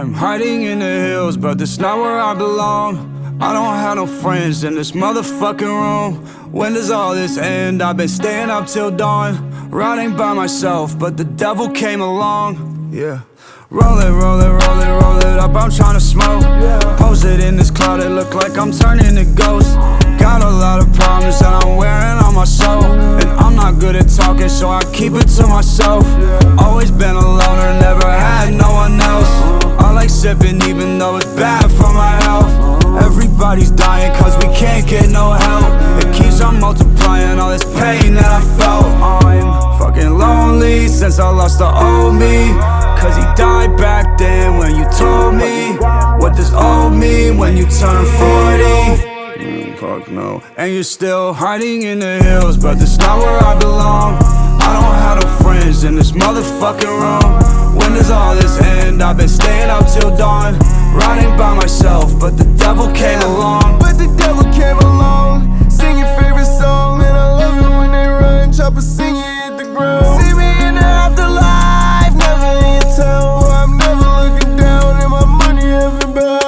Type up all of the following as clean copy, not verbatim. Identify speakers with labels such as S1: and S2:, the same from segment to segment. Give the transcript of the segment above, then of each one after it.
S1: I'm hiding in the hills, but that's not where I belong. I don't have no friends in this motherfucking room. When does all this end? I've been staying up till dawn, riding by myself, but the devil came along. Yeah. Roll it, roll it, roll it, roll it up, I'm tryna smoke. Posted in this cloud, it look like I'm turning to ghost. Got a lot of problems that I'm wearing on my soul, and I'm not good at talking, so I keep it to myself. Always been a loner, never had no one else. I like sipping even though it's bad for my health. Everybody's dying cause we can't get no help. It keeps on multiplying all this pain that I felt. I'm fucking lonely since I lost the old me, cause he died back then when you told me what does old mean when you turn 40. Fuck no. And you're still hiding in the hills, but that's not where I belong. I don't have no friends in this motherfucking room. When does all this end? I've been staying up till dawn, riding by myself, but the devil came along.
S2: But the devil came along, sing your favorite song, and I love it when they run, chopper sing it hit the ground. See me in the afterlife, never in your town. I'm never looking down, and my money heaven bound.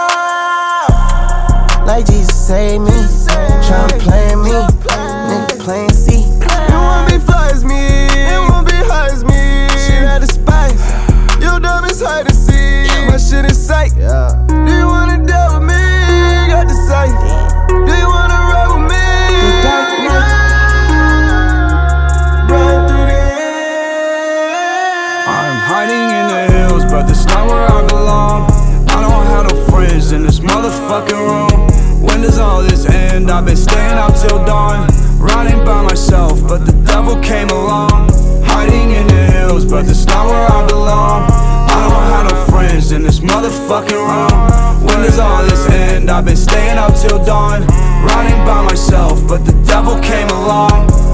S2: Like Jesus save me, tryna play me, nigga playing C. It won't be fly as me, it won't be high as me. Shit out of spice, your dumb is hard to see. My shit is sight. Do you wanna deal with me? Got the sight. Do you wanna ride with me? Run through the air.
S1: I'm hiding in the hills, but that's not where I belong. I don't have no friends in this motherfucking room. When does all this end? I've been staying up till dawn, riding by myself, but the devil came along. Hiding in the hills, but that's not where I belong. I don't have no friends in this motherfucking room. When does all this end? I've been staying up till dawn, riding by myself, but the devil came along.